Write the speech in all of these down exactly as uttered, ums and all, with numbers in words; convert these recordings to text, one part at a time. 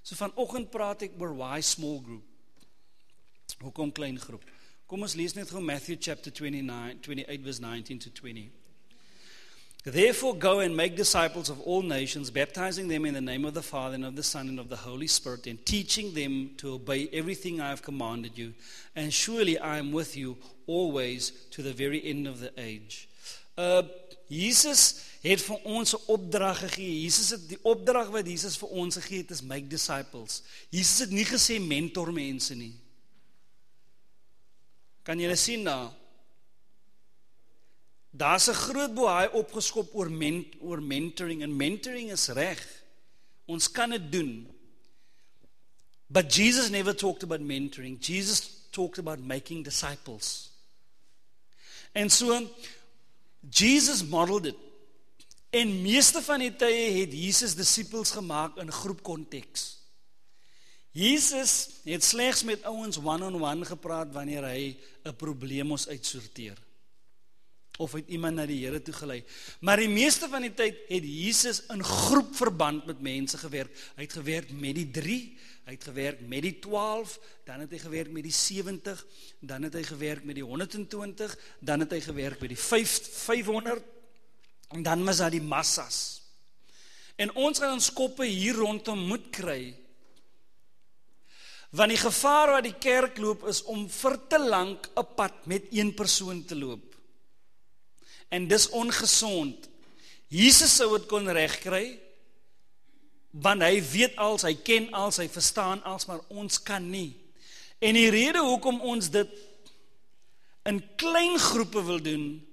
So vanoggend praat ek oor why small group. Hoekom klein groep? Kom ons lees net gou Matthew chapter twenty-nine, twenty-eight verse nineteen to twenty. Therefore go and make disciples of all nations, baptizing them in the name of the Father and of the Son and of the Holy Spirit, and teaching them to obey everything I have commanded you. And surely I am with you always to the very end of the age. Uh, Jesus het vir ons 'n opdrag gegee. Jesus het die opdrag wat Jesus vir ons gegee het is make disciples. Jesus het nie gesê mentor mense nie. Kan julle sien daar? Daar's 'n groot boei opgeskop oor, ment, oor mentoring, en mentoring is reg. Ons kan dit doen. But Jesus never talked about mentoring. Jesus talked about making disciples. En so, Jesus modeled it. En meeste van die tye het Jesus disippels gemaak in groepkonteks. Jesus het slegs met ouens one-on-one gepraat wanneer hy 'n probleem moes uitsorteer. Of het iemand na die Here toe gelei. Maar die meeste van die tyd het Jesus in groepverband met mense gewerk. Hy het gewerk met die drie, hy het gewerk met die twaalf, dan het hy gewerk met die sewentig, dan het hy gewerk met die honderd en twintig, dan het hy gewerk met die vyfhonderd, en dan was daar die massas. En ons gaan ons koppe hier rondom moet kry, want die gevaar wat die kerk loop is om vir te lank 'n pad met een persoon te loop. En dis ongesond. Jesus sou dit kon regkry, want hy weet als, hy ken als, hy verstaan als, maar ons kan nie. En die rede hoekom ons dit in klein groepe wil doen,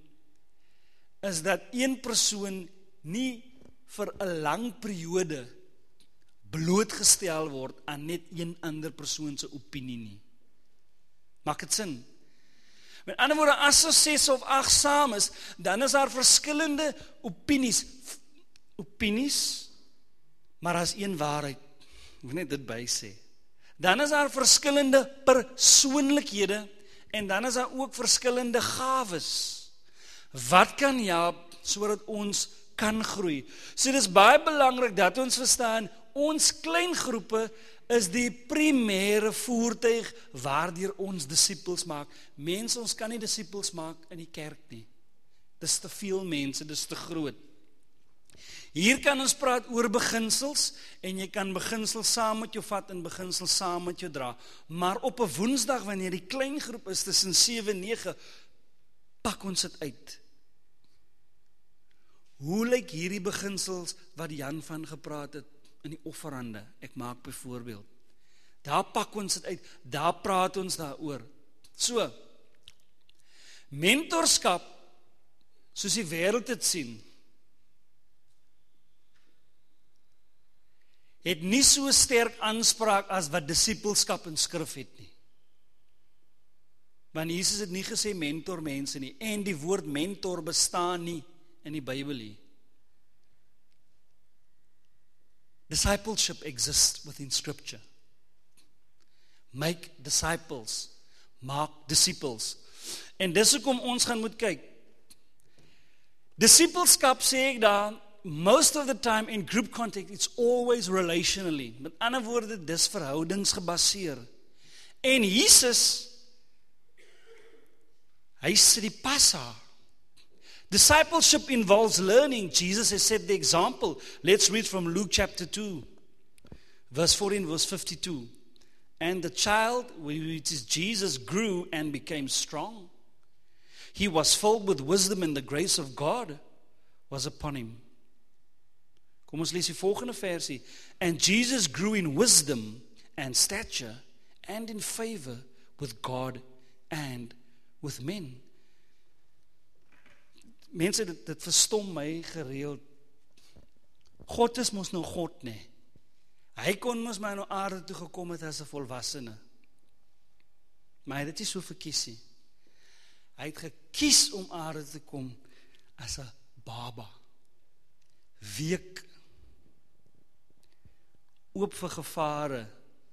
is dat een persoon nie vir 'n lang periode blootgestel word aan net een ander persoon se opinie nie. Maak dit sin? Met ander woorde, as ons ses of agt saam is, dan is daar verskillende opinies. Opinies, maar as een waarheid. Ek moet net dit by sê. Dan is daar verskillende persoonlikhede, en dan is daar ook verskillende gawes. Wat kan help, sodat ons kan groei? So dis baie belangrik dat ons verstaan, ons klein groepe is die primêre voertuig waardeur ons disippels maak. Mense, ons kan nie disippels maak in die kerk nie. Dis te veel mense, dis te groot. Hier kan ons praat oor beginsels, en jy kan beginsels saam met jou vat en beginsels saam met jou dra. Maar op 'n woensdag, wanneer die klein groep is tussen sewe en nege, pak ons dit uit. Hoe lyk hierdie beginsels wat Jan van gepraat het in die offerande? Ek maak byvoorbeeld. Daar pak ons dit uit, daar praat ons daaroor. So, mentorskap, soos die wêreld dit sien, het nie so sterk aanspraak as wat disippelskap in skrif het nie. Want Jesus het nie gesê mentor mense nie, en die woord mentor bestaan nie in die Bybel nie. Discipleship exists within Scripture. Make disciples, maak disciples. En dis hoekom ons gaan moet kyk. Discipleskap sê ek daar, most of the time in group context, it's always relationally. Met ander woorde, dis verhoudingsgebaseer. En Jesus, hy sê die passa. Discipleship involves learning. Jesus has set the example. Let's read from Luke chapter two, verse fourteen, verse fifty-two. And the child, which is Jesus, grew and became strong. He was filled with wisdom, and the grace of God was upon him. Kom ons lees die volgende versie. And Jesus grew in wisdom and stature and in favor with God and with men. Mense, dit, dit verstom my gereeld. God is mos nou God, nee. Hy kon mos maar na aarde toe gekom het as 'n volwassene. Maar hy het dit nie so verkies nie. Hy het gekies om aarde te kom as 'n baba. Week. Oop vir gevare.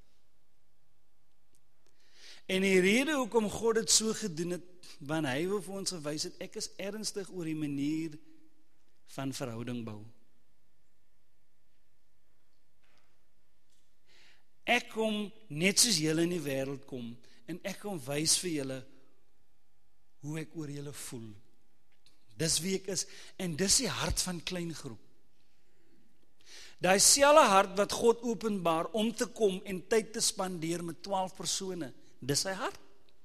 En die rede hoekom God dit so gedoen het, want hy wil vir ons gewys het, ek is ernstig oor die manier van verhouding bou. ek kom net soos julle in die wêreld kom, en ek kom wys vir julle hoe ek oor julle voel. Dis wie ek is, en dis die hart van klein groep. Daai selfe hart wat God openbaar om te kom en tyd te spandeer met twaalf persone, dis sy hart.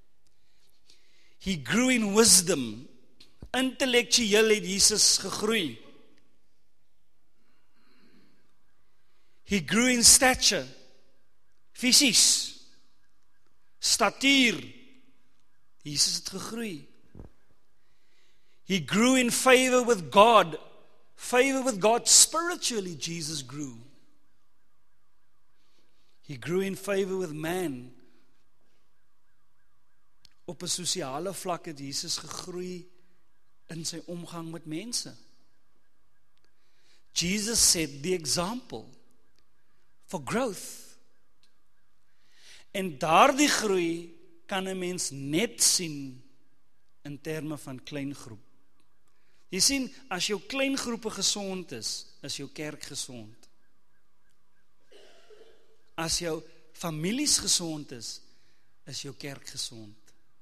He grew in wisdom. Intellektueel het Jesus gegroei. He grew in stature. Fisies. Statuur. Jesus het gegroei. He grew in favor with God. Favor with God spiritually, Jesus grew. He grew in favor with man. Op 'n sosiale vlak het Jesus gegroei in sy omgang met mense. Jesus set the example for growth. En daardie groei kan 'n mens net sien in terme van klein groep. Jy sien, as jou klein groepe gesond is, is jou kerk gesond. As jou families gesond is, is jou kerk gesond.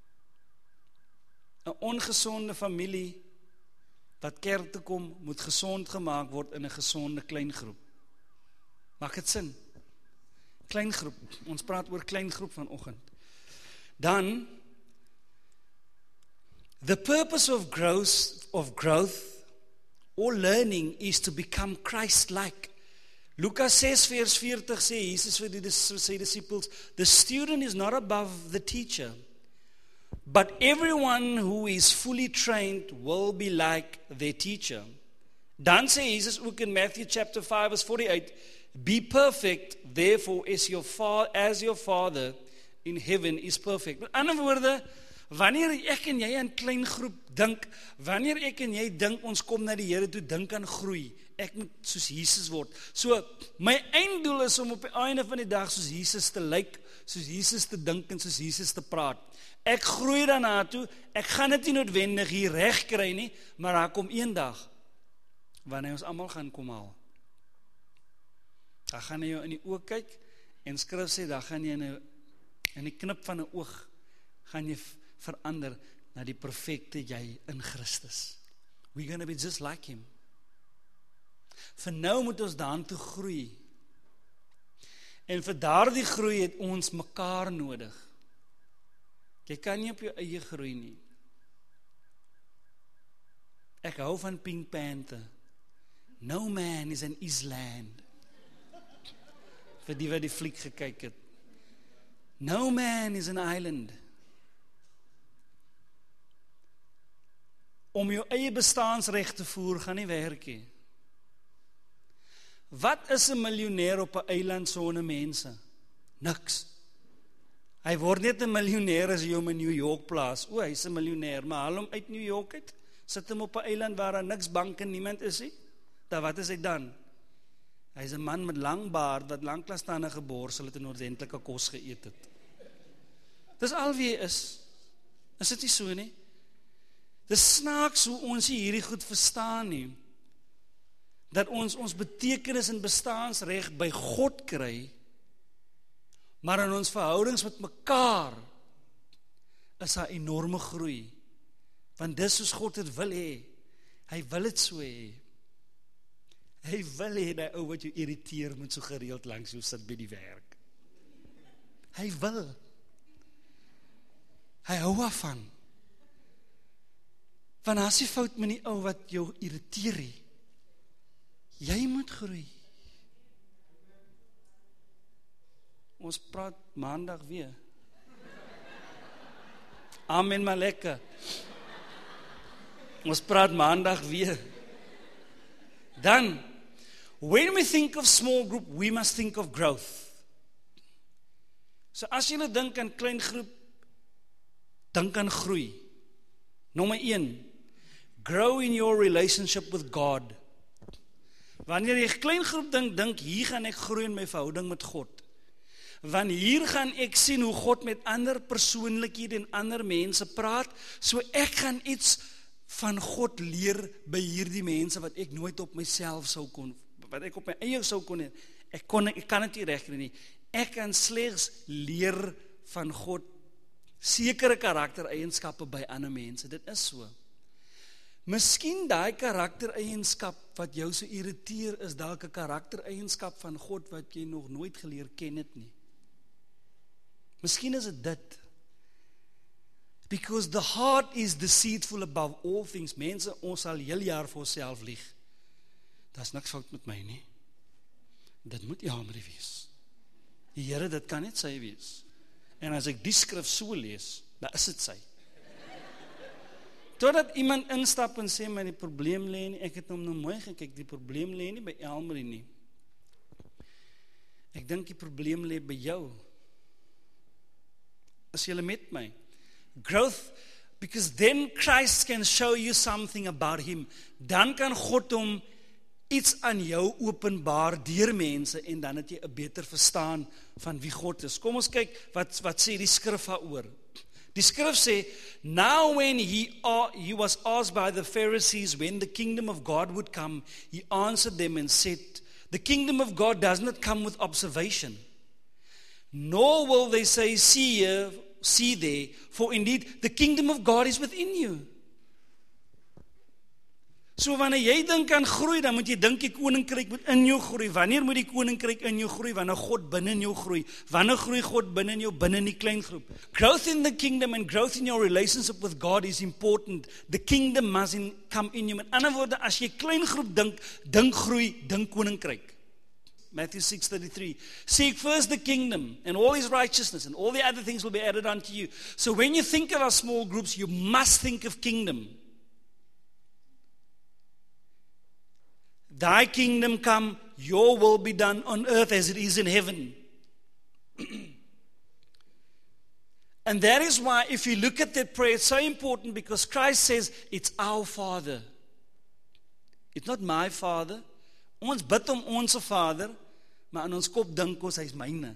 'n Ongesonde familie wat kerk toe kom, moet gesond gemaak word in 'n gesonde klein groep. Maak dit sin? Klein groep. Ons praat oor klein groep vanoggend. Dan the purpose of growth of growth or learning is to become Christ-like. Lukas ses vers veertig sê Jesus vir die sy disippels, the student is not above the teacher, but everyone who is fully trained will be like their teacher. Dan sê Jesus ook in Matthew chapter five verse forty-eight, be perfect, therefore as your father, as your father in heaven is perfect. Met ander woorde, wanneer ek en jy aan klein groep dink, wanneer ek en jy dink ons kom na die Here toe, dink aan groei. Ek moet soos Jesus word. So, my einddoel is om op die einde van die dag soos Jesus te lyk, soos Jesus te dink en soos Jesus te praat. Ek groei daarna toe, ek gaan dit nie noodwendig hier reg kry nie, maar daar kom een dag wanneer ons almal gaan kom haal. Dan gaan jy jou in die oog kyk en skrif sê, dan gaan jy in 'n in die knip van 'n oog gaan jy verander na die perfekte jy in Christus. We're going to be just like him. Vir nou moet ons daan toe groei. En vir daardie groei het ons mekaar nodig. Jy kan nie op jou eie groei nie. Ek hou van Pink Panther. No man is an island. Vir die wat die fliek gekyk het. No man is an island. Om jou eie bestaansreg te voer, gaan nie werk nie. Wat is 'n miljonair op 'n eiland sonder mense? Niks. Hy word net 'n miljonair as jy hom in New York plaas. O, hy's 'n miljonair, maar haal hom uit New York uit, sit hom op 'n eiland waar daar niks bank en niemand is nie. Dan wat is hy dan? Hy's 'n man met lang baard wat lanklaas staan en geborsel het en ordentlike kos geëet het. Dis al wie hy is. Is dit nie so nie? Dis snaaks hoe ons hierdie goed verstaan nie. Dat ons ons betekenis en bestaansreg by God kry, maar in ons verhoudings met mekaar is daar enorme groei. Want dis soos God het wil hê. Hy wil dit so hê. Hy wil hê dat ou wat jou irriteer moet so gereeld langs jou sit by die werk. Hy wil. Hy hou af. Want as jy fout met die ou wat jou irriteer nie, jy moet groei. Ons praat maandag weer. Amen, maar lekker. Ons praat maandag weer. Dan, when we think of small group, we must think of growth. So as jy nou dink aan klein groep, dink aan groei. Nommer een, grow in your relationship with God. Wanneer jy klein groep dink, dink hier gaan ek groei in my verhouding met God. Want hier gaan ek sien hoe God met ander persoonlikhede en ander mense praat, so ek gaan iets van God leer by hierdie mense wat ek nooit op myself sou kon, wat ek op my eie sou kon, ek kon ek kan dit nie regkry nie. Ek kan slegs leer van God sekere karaktereienskappe by ander mense. Dit is so. Miskien daai karaktereienskap wat jou so irriteer is dalk 'n karaktereienskap van God wat jy nog nooit geleer ken het nie. Miskien is dit dit. Because the heart is deceitful above all things. Mense, ons sal heel jaar vir onsself lieg. Daar's niks fout met my nie. Dit moet jammer wees. Die Here, dit kan net sy wees. En as ek die skrif so lees, dan is dit sy. Totdat iemand instap en sê, maar die probleem lê nie, ek het hom nou mooi gekyk, die probleem lê nie by Elmarie nie. Ek dink die probleem lê by jou. As julle met my. Growth, because then Christ can show you something about him. Dan kan God hom iets aan jou openbaar deur mense en dan het jy 'n beter verstaan van wie God is. Kom ons kyk wat wat sê die skrif daaroor. Die skrif sê, now when he, uh, he was asked by the Pharisees when the kingdom of God would come, he answered them and said, the kingdom of God does not come with observation, nor will they say, see here, see there, for indeed the kingdom of God is within you. So wanneer jy dink aan groei, dan moet jy dink die koninkryk moet in jou groei. Wanneer moet die koninkryk in jou groei? Wanneer God binne in jou groei. Wanneer groei God binne in jou, binne in die klein groep? Growth in the kingdom and growth in your relationship with God is important. The kingdom must in, come in you. Met ander woorde, as jy klein groep dink, dink groei, dink koninkryk. Matthew six thirty-three. Seek first the kingdom and all his righteousness and all the other things will be added unto you. So when you think of our small groups, you must think of kingdom. Thy kingdom come, your will be done on earth as it is in heaven. And that is why if you look at that prayer, it's so important because Christ says, it's our Father. It's not my Father. Ons bid om ons Vader, maar in ons kop dink ons, hy is myne.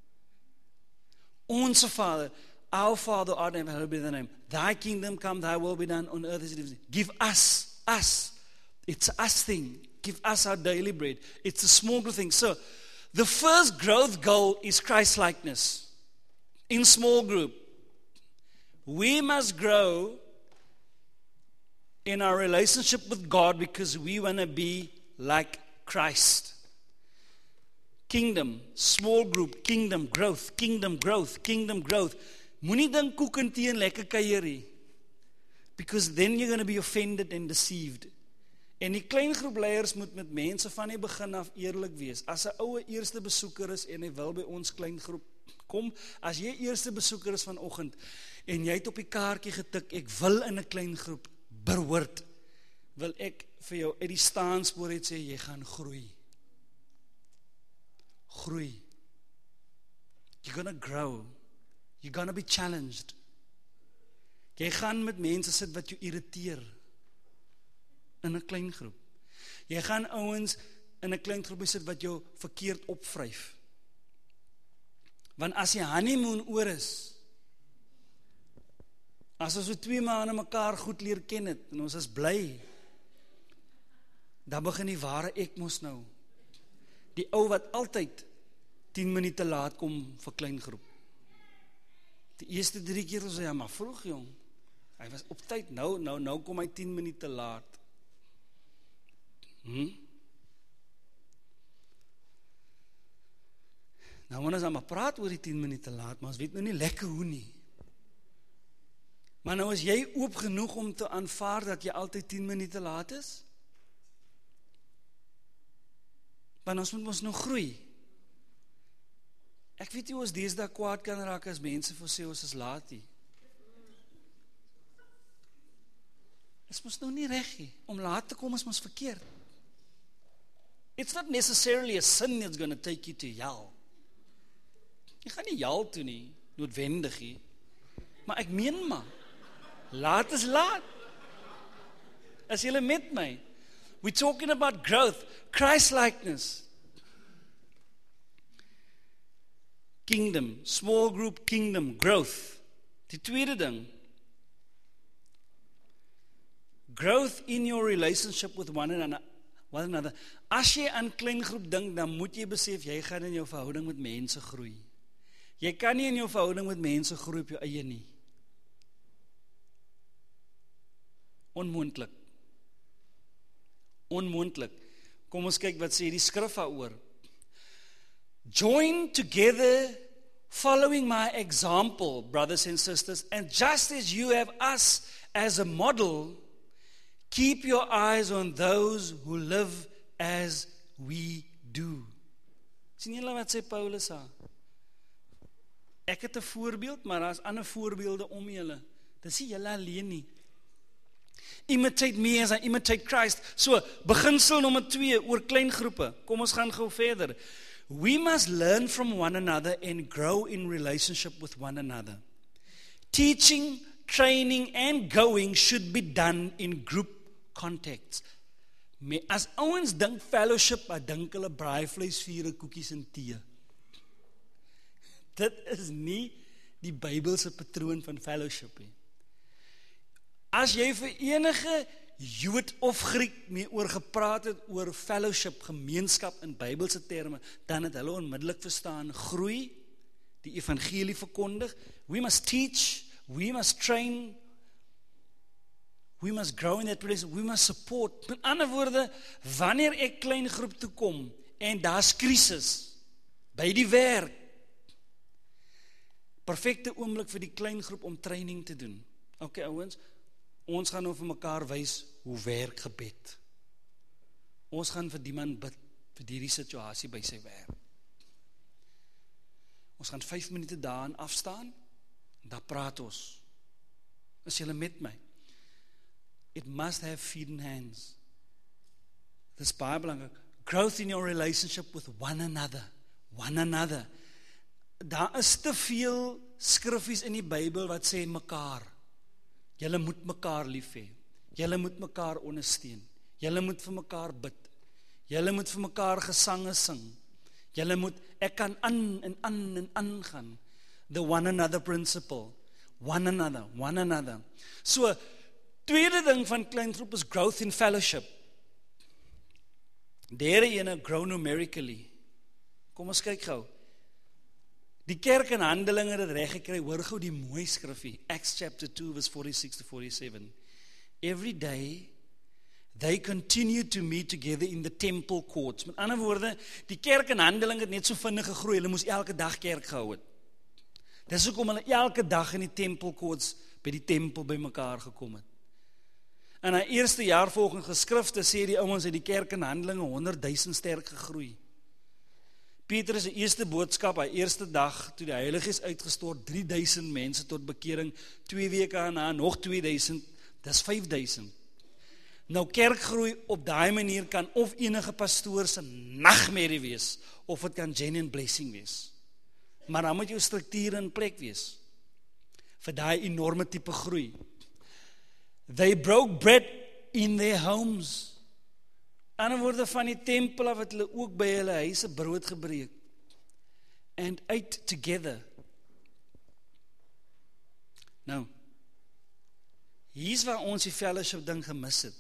Ons Vader, our Father, our name, hallowed be thy name. Thy kingdom come, thy will be done on earth as it is. Give us, us. It's an us thing. Give us our daily bread. It's a small group thing. So, the first growth goal is Christ-likeness. In small group. We must grow in our relationship with God because we want to be like Christ. Kingdom, small group, kingdom growth, kingdom growth, kingdom growth. Moenie dink koek en tee en lekker kuierie. Because then you're going to be offended and deceived. En die klein groep leiers moet met mense van die begin af eerlik wees. As 'n oue eerste besoeker is en hy wil by ons klein groep kom, as jy eerste besoeker is vanoggend en jy het op die kaartjie getik, ek wil in 'n klein groep behoort, wil ek vir jou uit die staanspoor het sê, jy gaan groei. Groei. You're gonna grow. You're gonna be challenged. Jy gaan met mense sit wat jou irriteer. In 'n klein groep. Jy gaan ouens in 'n klein groep sit wat jou verkeerd opvryf. Want as jy honeymoon oor is, as ons so twee maande mekaar goed leer ken het, en ons is bly, dan begin die ware ek mos nou. Die ou wat altyd tien minute laat kom vir klein groep. Die eerste drie keer was hy, ja, maar vroeg jong. Hy was op tyd, nou, nou, nou kom hy tien minute laat. Hmm? Nou moet ons dan maar praat oor die tien minute laat, maar ons weet nou nie lekker hoe nie. Maar nou is jy oop genoeg om te aanvaar dat jy altyd tien minute laat is? Want ons moet ons nog groei. Ek weet nie ons deesdae kwaad kan raak as mense vir sê ons is laat nie. Dit is mos nou nie reg nie. Om laat te kom is mos verkeerd. It's not necessarily a sin that's going to take you to hell. Jy gaan nie hel toe nie, noodwendig nie. Maar ek meen maar, laat is laat. As julle met my, we're talking about growth, Christ-likeness. Kingdom, small group, kingdom, growth. Die tweede ding, growth in your relationship with one another. one another. As jy aan kleingroep dink, dan moet jy besef, jy gaan in jou verhouding met mense groei. Jy kan nie in jou verhouding met mense groei op jou eie nie. Onmoontlik. Onmoontlik. Kom ons kyk wat sê die skrif daaroor. Join together, following my example, brothers and sisters, and just as you have us as a model, keep your eyes on those who live as we do. Sien julle wat sê Paulus daar? Ek het 'n voorbeeld, maar daar's ander voorbeelde om julle. Dis nie julle alleen nie. Imitate me as I imitate Christ. So, beginsel nommer twee oor kleingroepe. Kom ons gaan gou verder. We must learn from one another and grow in relationship with one another. Teaching, training and going should be done in group context. As ouens dink fellowship, dan dink hulle braaivleis, vure, koekies en tee. Dit is nie die Bybelse patroon van fellowship nie. As jy vir enige Jood of Griek mee oor gepraat het oor fellowship, gemeenskap in Bybelse terme, dan het hulle onmiddellik verstaan, groei, die evangelie verkondig, we must teach, we must train, we must grow in that place, we must support. Met ander woorde, wanneer ek klein groep toe kom, en daar's krisis, by die werk, perfekte oomblik vir die klein groep om training te doen. Ok, ouens, ons gaan nou vir mekaar wys hoe werk gebed. Ons gaan vir die man bid, vir die situasie by sy werk. Ons gaan vyf minute daarin afstaan, en daar praat ons. Is julle met my? It must have feeding hands. Dis baie belangrik. Growth in your relationship with one another. One another. Daar is te veel skriffies in die Bybel wat sê mekaar. Julle moet mekaar lief hê. Julle moet mekaar ondersteun. Julle moet vir mekaar bid. Julle moet vir mekaar gesange sing. Julle moet, ek kan aan en aan en aan gaan. The one another principle. One another, one another. So, tweede ding van kleingroep is growth in fellowship. Derde ene, grow numerically. Kom ons kyk gou. Die kerk in Handelinge het dit reg gekry, hoor gou die mooi skrifgie, Acts chapter two verse forty-six to forty-seven. Every day they continued to meet together in the temple courts. Met ander woorde, die kerk in Handelinge het net so vinnig gegroei, hulle moes elke dag kerk gehou het. Dis hoekom hulle elke dag in die temple courts by die tempel by mekaar gekom het. In haar eerste jaar volgens geskrifte sê die ouens uit die kerk in Handelinge honderdduisend sterk gegroei. Petrus se eerste boodskap, hy eerste dag, toe die Heilige Gees uitgestort, drie duisend mense tot bekering, twee weke daarna nog twee duisend, dis vyf duisend. Nou kerkgroei op daai manier kan of enige pastoor se nagmerrie wees, of het kan genuine blessing wees. Maar dan moet jou strukture in plek wees, vir daai enorme tipe groei. They broke bread in their homes. Ander woorde van die tempel af het hulle ook by hulle huise brood gebreek. And ate together. Nou, hier's waar ons die fellowship ding gemis het.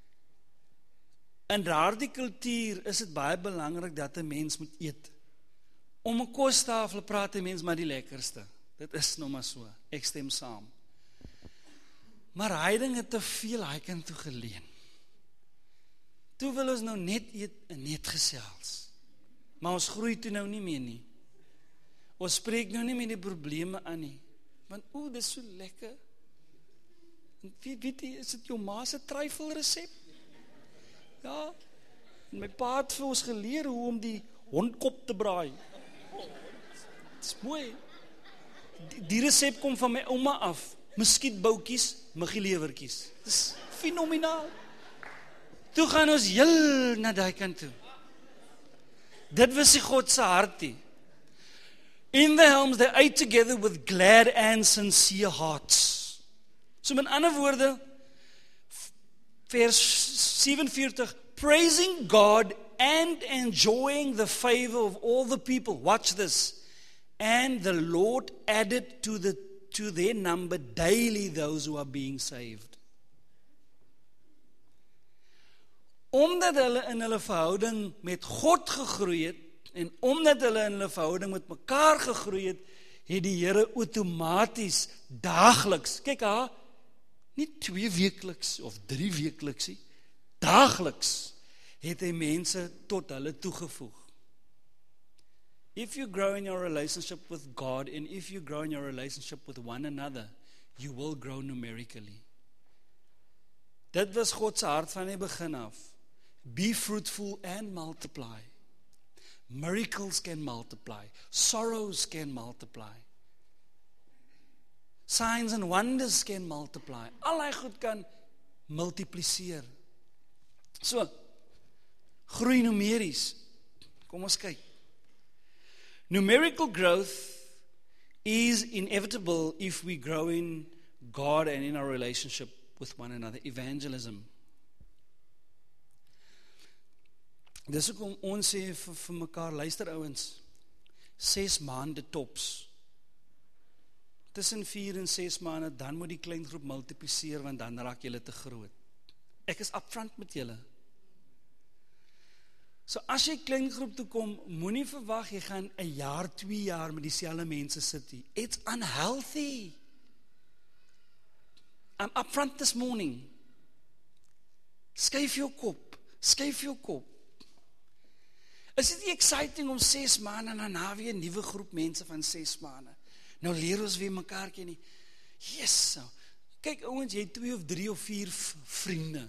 In daardie kultuur is dit baie belangrik dat 'n mens moet eet. Om 'n kostafel praat 'n mens maar die lekkerste. Dit is nou maar so. Ek stem saam. Maar hy ding het te veel hy kan toe geleen. Toe wil ons nou net eet en net gesels. Maar ons groei toe nou nie meer nie. Ons spreek nou nie meer die probleme aan nie. Want o, dit is so lekker. En weet, weet jy, is dit jou ma se tryfelresep? Ja. En my pa het vir ons geleer hoe om die hondkop te braai. Dit is mooi. Die, die resep kom van my ouma af. Muskietboutjies, muggielewertjies. Dit is fenomenaal. Toe gaan ons heel na daai kant toe. Dit was die God se hartie. In the homes they ate together with glad and sincere hearts. So met ander woorde, vers seventy-four, praising God and enjoying the favor of all the people. Watch this. And the Lord added to the to their number daily those who are being saved. omdat hulle in hulle verhouding met God gegroei het, en omdat hulle in hulle verhouding met mekaar gegroei het, het die Here outomaties, daagliks, kyk ha, nie twee wekeliks of drie wekeliks nie, daagliks het hy mense tot hulle toegevoeg. If you grow in your relationship with God, and if you grow in your relationship with one another, you will grow numerically. Dit was God se hart van die begin af. Be fruitful and multiply. Miracles can multiply. Sorrows can multiply. Signs and wonders can multiply. Allei goed kan multipliseer. So, groei numeries. Kom ons kyk. Numerical growth is inevitable if we grow in God and in our relationship with one another. Evangelism. Dis ook om ons sê vir, vir mekaar, luister ouens, ses maande tops. Tussen vier en ses maande, dan moet die kleingroep multipliseer, want dan raak julle te groot. Ek is upfront met julle. So as jy kleingroep toe kom, moenie verwag jy gaan 'n jaar, twee jaar met dieselfde mense sit nie. It's unhealthy. I'm upfront this morning. Skuif jou kop, skuif jou kop. Is dit nie exciting om ses maande en daarna weer 'n nuwe groep mense van ses maande? Nou leer ons weer mekaar ken nie. Yes. Kyk ouens, jy het twee of drie of vier vriende.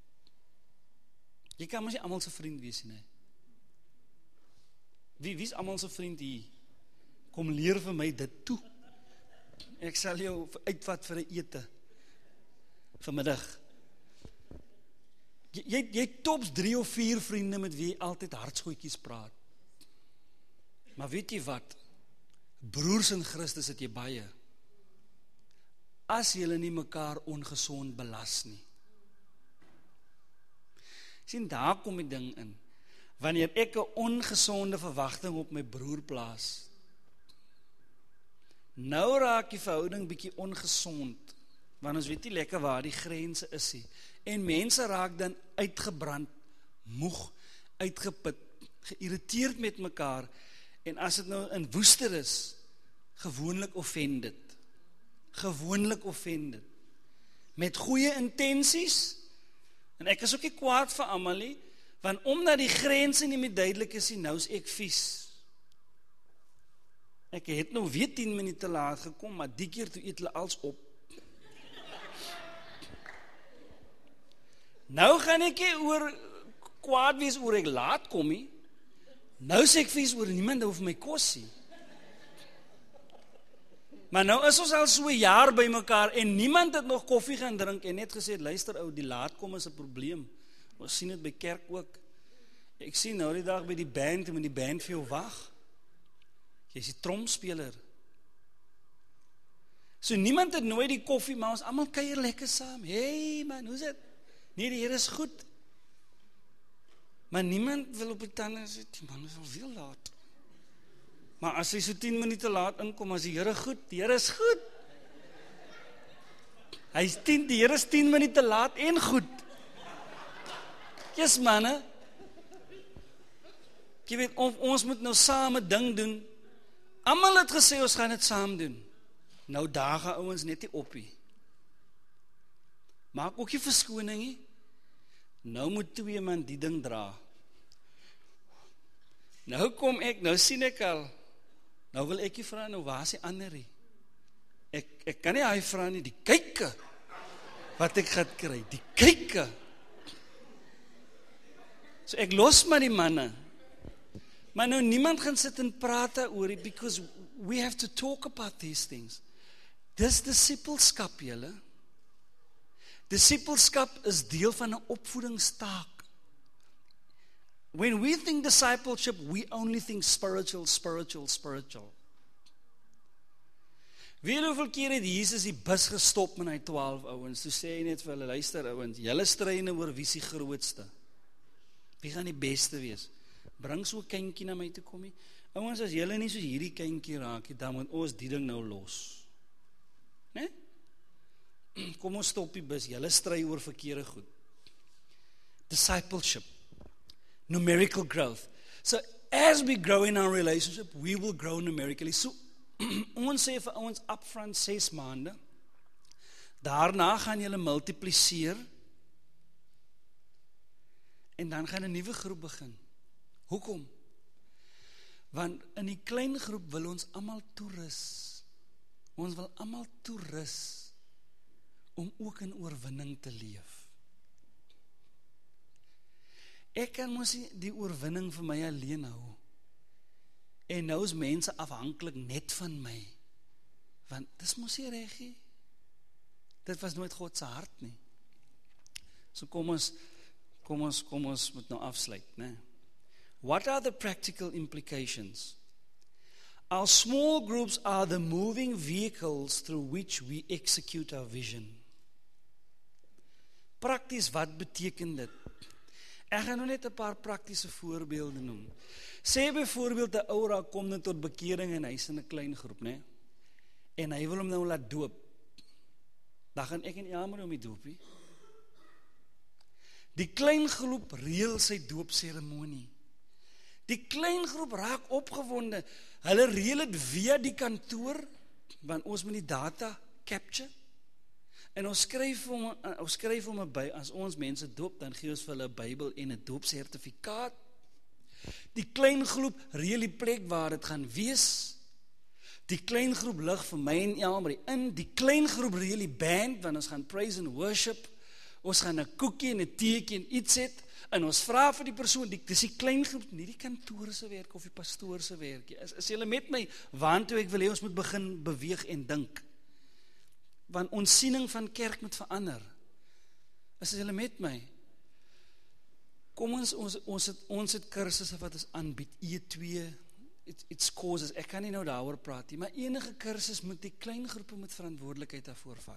Jy kan mos nie almal se vriend wees nie. Wie wie is almal se vriend hier? Kom leer vir my dit toe. Ek sal jou uitvat vir 'n ete vanmiddag. Jy jy, jy tops drie of vier vriende met wie jy altyd hartskootjies praat. Maar weet jy wat? Broers in Christus het jy baie. As julle nie mekaar ongesond belas nie. Sien, daar kom die ding in. Wanneer ek 'n ongesonde verwagting op my broer plaas, nou raak die verhouding bietjie ongesond, want ons weet nie lekker waar die grense is nie. En mense raak dan uitgebrand, moeg, uitgeput, geïrriteerd met mekaar, en as dit nou in woester is, gewoonlik offended. Gewoonlik offended. Met goeie intensies, en ek is ook nie kwaad vir almal nie, want omdat die grense nie meer duidelik is nie, nou is ek vies. Ek het nou weer tien minute laat gekom, maar die keer toe eet hulle als op. Nou gaan ek nie oor kwaad wees oor ek laat kom nie. Nou sê ek vies oor niemand hoef my kos nie. Maar nou is ons al so 'n jaar by mekaar en niemand het nog koffie gaan drink en net gesê, luister ou, die laat kom is 'n probleem. Ons sien dit by kerk ook. Ek sien nou die dag by die band, en met die band vir jou wag. Jy is die tromspeler. So niemand het nooit die koffie, maar ons almal kuier lekker saam. Hey man, hoe is dit? Nee, die Here is goed. Maar niemand wil op die tande sê, die man is al veel laat. Maar as hy so tien minute laat inkom, as die Here goed, die Here is goed. Hy is tien, die Here is tien minute laat en goed. Yes manne. Jy weet, of ons moet nou saam 'n ding doen. Almal het gesê ons gaan dit saam doen. Nou daag ouens net nie op nie. Maak ook nie verskoning nie. Nou moet twee man die ding dra. Nou kom ek, nou sien ek al. Nou wil ek nie vra, nou waar is die ander nie? Ek, ek kan nie hy vra nie, die kyke. Wat ek gaan kry, die kyke. So ek los maar die manne. Maar nou niemand gaan sit en praat oor dit, because we have to talk about these things. Dis disipelskap julle. Disipelskap is deel van 'n opvoedingstaak. When we think discipleship, we only think spiritual, spiritual, spiritual. Wie hoeveel keer het Jesus die bus gestop met hy twaalf ouens, toe sê hy net vir hulle, luister ouens, julle stry nou oor wie is die grootste. Wie gaan die beste wees? Bring so 'n kindjie na my toe kom nie. Ouens, as julle nie soos hierdie kindjie raak nie, dan moet ons die ding nou los. Né? Kom ons stop die bus, julle stry oor verkeerde goed. discipleship, numerical growth. So as we grow in our relationship, we will grow numerically. So ons sê vir ons upfront ses maande, daarna gaan julle multipliseer, en dan gaan 'n nuwe groep begin. Hoekom? Want in die klein groep wil ons almal toerus. Ons wil almal toerus om ook in oorwinning te leef. Ek kan mos nie die oorwinning vir my alleen hou. En nou is mense afhanklik net van my. Want dis mos nie reg nie. Dit was nooit God se hart nie. So kom ons kom ons kom ons moet nou afsluit, né? What are the practical implications? Our small groups are the moving vehicles through which we execute our vision. Prakties, wat beteken dit? Ek gaan nou net 'n paar praktiese voorbeelde noem. Sê byvoorbeeld 'n ou raak kom net tot bekering en hy's in 'n klein groep, né? En hy wil hom nou laat doop. Dan gaan ek en Elmer hom die doopie. Die klein groep reël sy doopseremonie. Die klein groep raak opgewonde. Hulle reël dit via die kantoor, want ons moet die data capture. En ons skryf hom, ons skryf hom by, as ons mense doop, dan gee ons vir hulle 'n Bybel en 'n doopsertifikaat. Die klein groep reël die plek waar dit gaan wees. Die klein groep lig vir my en Elmer in. Die klein groep reël die band, want ons gaan praise and worship. Ons gaan 'n koekie en 'n teetjie en iets het. En ons vra vir die persoon, die, dis die klein groep, nie die kantoor se werk of die pastoor se werk. Is, is julle met my, waantoe ek wil hê ons moet begin beweeg en dink. Want ons siening van kerk moet verander. Is julle met my? Kom ons, ons, ons het, ons het kursusse wat ons aanbied, E twee, it, it's causes, ek kan nie nou daaroor praat nie, maar enige kursus moet die klein groepe met verantwoordelikheid daarvoor vat.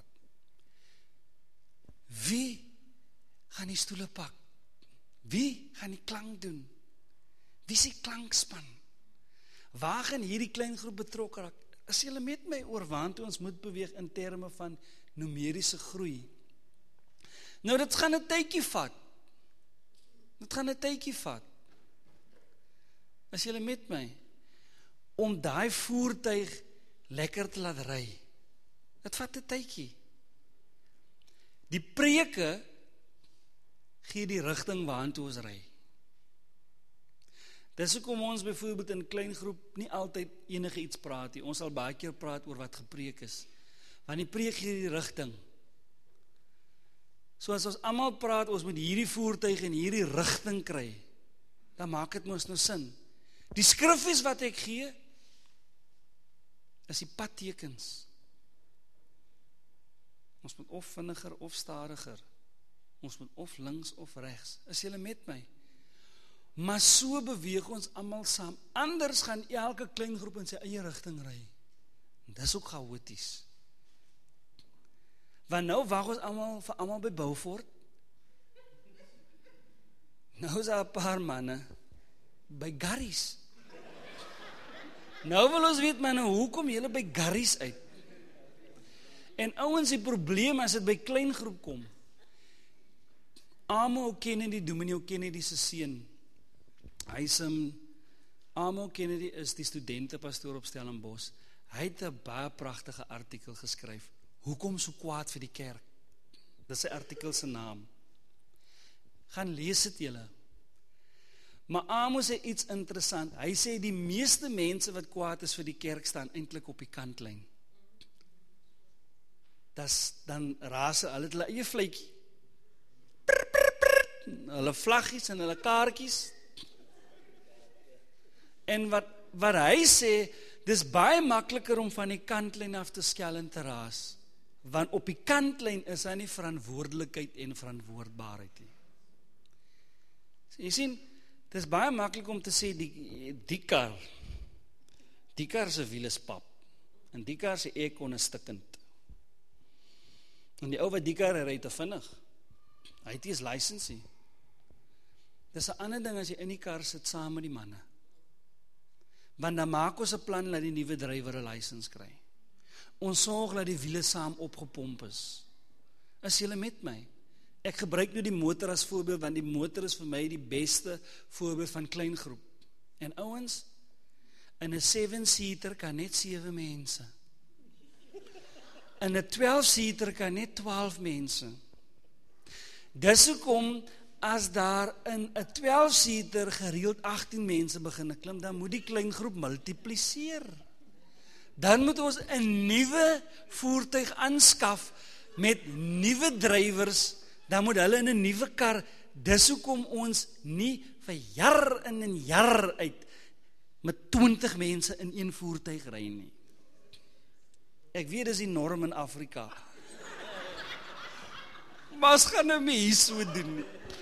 Wie gaan die stoele pak? Wie gaan die klank doen? Wie is die klankspan? Waar gaan hierdie klein groep betrokke raak? Is julle met my oor waantoe ons moet beweeg in terme van numeriese groei? Nou dit gaan 'n tydjie vat. Dit gaan 'n tydjie vat. Is julle met my? Om daai voertuig lekker te laat ry. Dit vat 'n tydjie. Die preke gee die rigting waantoe ons ry. Dis hoekom ons byvoorbeeld in klein groep nie altyd enige iets praat nie. Ons sal baie keer praat oor wat gepreek is. Want die preek gee die rigting. So as ons almal praat, ons moet hierdie voertuig in hierdie rigting kry, dan maak dit mos nou sin. Die skriffies wat ek gee, is die padtekens. Ons moet of vinniger of stadiger. Ons moet of links of regs. Is julle met my? Maar so beweeg ons almal saam. Anders gaan elke klein groep in sy eie rigting ry. Dis ook chaoties. Want nou wag ons almal vir almal by Beaufort. Nou is daar 'n paar manne by Garries. Nou wil ons weet, man, hoe kom julle by Garries uit? En ouens, die probleem as dit by klein groep kom. Amo Kennedy, Dominee Kennedy se seun. Hy is 'n Amo Kennedy is die studentepastoor op Stellenbosch. Hy het 'n baie pragtige artikel geskryf. Hoekom so kwaad vir die kerk? Dis sy artikel se naam. Gaan lees dit julle. Maar Amo sê iets interessant. Hy sê die meeste mense wat kwaad is vir die kerk staan eintlik op die kantlyn. Das dan raas hulle het hulle eie vletjie. Hulle vlaggies en hulle kaartjies. En wat wat hy sê, dis baie makliker om van die kantlyn af te skel en te raas. Want op die kantlyn is daar nie verantwoordelikheid en verantwoordbaarheid nie. So, jy sien, dit is baie maklik om te sê, die, die kar, die kar se wiel is pap, en die kar se aircon is stikkend. En die ou wat die kar ry te vinnig, hy het nie eens lisensie. Dis 'n ander ding as jy in die kar sit saam met die manne. Want dan maak ons 'n plan dat die nuwe drywer 'n lisensie kry. Ons sorg dat die wiele saam opgepomp is. Is julle met my? Ek gebruik nou die motor as voorbeeld, want die motor is vir my die beste voorbeeld van kleingroep. En ouens, in 'n seven-seater kan net sewe mense. In 'n twelve-seater kan net twaalf mense. Dis hoekom, as daar in 'n twelve-seater gereeld agttien mense begin klim, dan moet die kleingroep multipliseer. Dan moet ons 'n nuwe voertuig aanskaf met nuwe drywers, dan moet hulle in 'n nuwe kar. Dis hoekom ons nie vir jaar in en jaar uit met twintig mense in een voertuig ry nie. Ek weet dis die norm in Afrika. Maar ons gaan nou nie hier so doen nie.